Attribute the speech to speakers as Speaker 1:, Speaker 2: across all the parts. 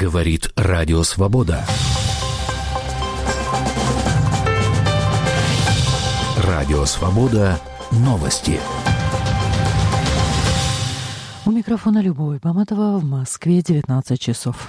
Speaker 1: Говорит Радио Свобода. Радио Свобода. Новости.
Speaker 2: У микрофона Любовь Баматова, в Москве 19 часов.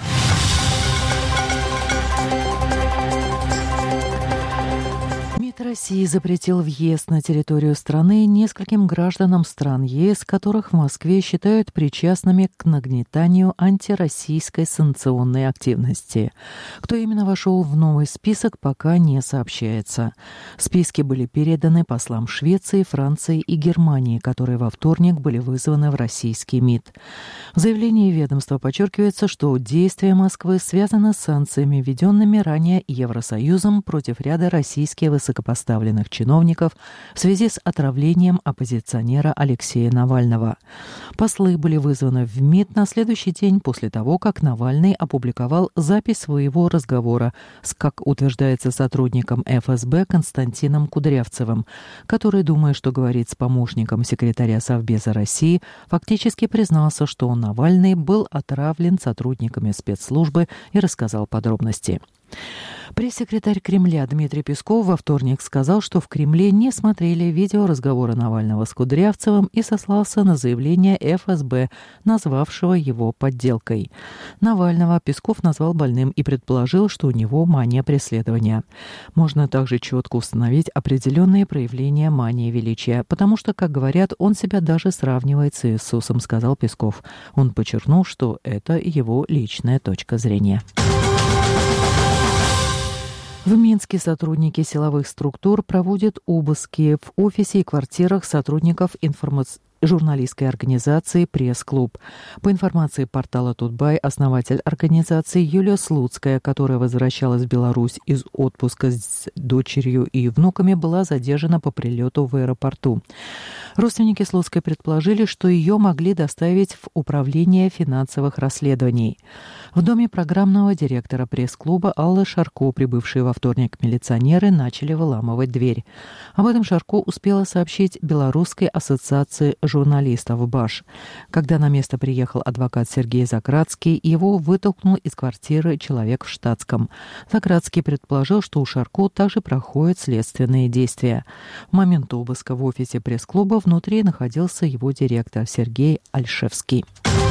Speaker 2: МИД России запретил въезд на территорию страны нескольким гражданам стран ЕС, которых в Москве считают причастными к нагнетанию антироссийской санкционной активности. Кто именно вошел в новый список, пока не сообщается. Списки были переданы послам Швеции, Франции и Германии, которые во вторник были вызваны в российский МИД. В заявлении ведомства подчеркивается, что действия Москвы связаны с санкциями, введенными ранее Евросоюзом против ряда российских высокопоставленных чиновников в связи с отравлением оппозиционера Алексея Навального. Послы были вызваны в МИД на следующий день после того, как Навальный опубликовал запись своего разговора с, как утверждается, сотрудником ФСБ Константином Кудрявцевым, который, думая, что говорит с помощником секретаря Совбеза России, фактически признался, что Навальный был отравлен сотрудниками спецслужбы и рассказал подробности. Пресс-секретарь Кремля Дмитрий Песков во вторник сказал, что в Кремле не смотрели видео разговора Навального с Кудрявцевым и сослался на заявление ФСБ, назвавшего его подделкой. Навального Песков назвал больным и предположил, что у него мания преследования. Можно также четко установить определенные проявления мании величия, потому что, как говорят, он себя даже сравнивает с Иисусом, сказал Песков. Он подчеркнул, что это его личная точка зрения. В Минске сотрудники силовых структур проводят обыски в офисе и квартирах сотрудников журналистской организации «Пресс-клуб». По информации портала «Тутбай», основатель организации Юлия Слуцкая, которая возвращалась в Беларусь из отпуска с дочерью и внуками, была задержана по прилету в аэропорту. Родственники Слуцкой предположили, что ее могли доставить в Управление финансовых расследований. В доме программного директора пресс-клуба Аллы Шарко, прибывшие во вторник милиционеры, начали выламывать дверь. Об этом Шарко успела сообщить Белорусской ассоциации журналистов БАЖ. Когда на место приехал адвокат Сергей Закрадский, его вытолкнул из квартиры человек в штатском. Закрадский предположил, что у Шарко также проходят следственные действия. В момент обыска в офисе пресс-клуба внутри находился его директор Сергей Альшевский.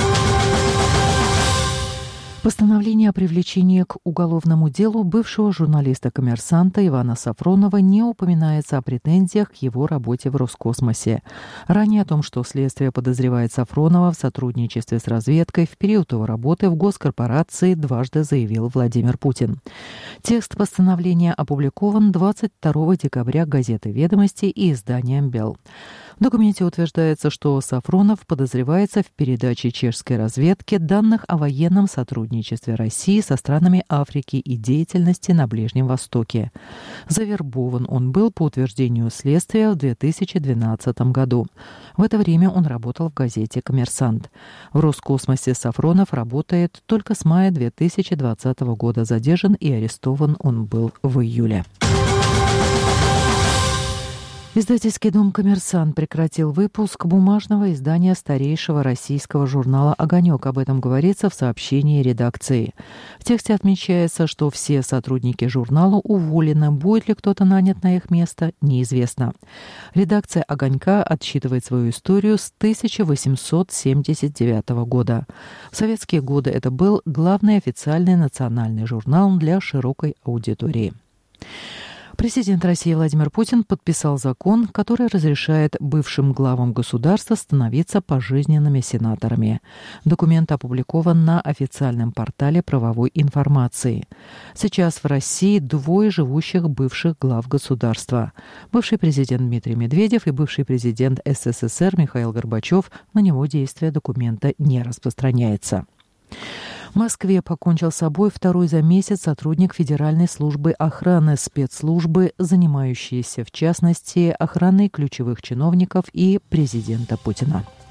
Speaker 2: Постановление о привлечении к уголовному делу бывшего журналиста-коммерсанта Ивана Сафронова не упоминается о претензиях к его работе в Роскосмосе. Ранее о том, что следствие подозревает Сафронова в сотрудничестве с разведкой в период его работы в госкорпорации, дважды заявил Владимир Путин. Текст постановления опубликован 22 декабря газетой «Ведомости» и изданием «Бел». В документе утверждается, что Сафронов подозревается в передаче чешской разведке данных о военном сотрудничестве России со странами Африки и деятельности на Ближнем Востоке. Завербован он был по утверждению следствия в 2012 году. В это время он работал в газете «Коммерсант». В Роскосмосе Сафронов работает только с мая 2020 года. Задержан и арестован он был в июле. Издательский дом «Коммерсант» прекратил выпуск бумажного издания старейшего российского журнала «Огонек». Об этом говорится в сообщении редакции. В тексте отмечается, что все сотрудники журнала уволены. Будет ли кто-то нанят на их место, неизвестно. Редакция «Огонька» отсчитывает свою историю с 1879 года. В советские годы это был главный официальный национальный журнал для широкой аудитории. Президент России Владимир Путин подписал закон, который разрешает бывшим главам государства становиться пожизненными сенаторами. Документ опубликован на официальном портале правовой информации. Сейчас в России двое живущих бывших глав государства. Бывший президент Дмитрий Медведев и бывший президент СССР Михаил Горбачев. На него действие документа не распространяется. В Москве покончил с собой второй за месяц сотрудник Федеральной службы охраны, спецслужбы, занимающийся, в частности, охраной ключевых чиновников и президента Путина.